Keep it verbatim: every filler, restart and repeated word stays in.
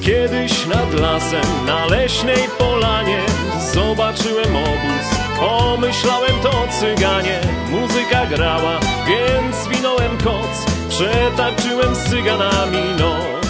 Kiedyś nad lasem, na leśnej polanie zobaczyłem obóz, pomyślałem to cyganie. Muzyka grała, więc zwinąłem koc, przetaczyłem z cyganami noc.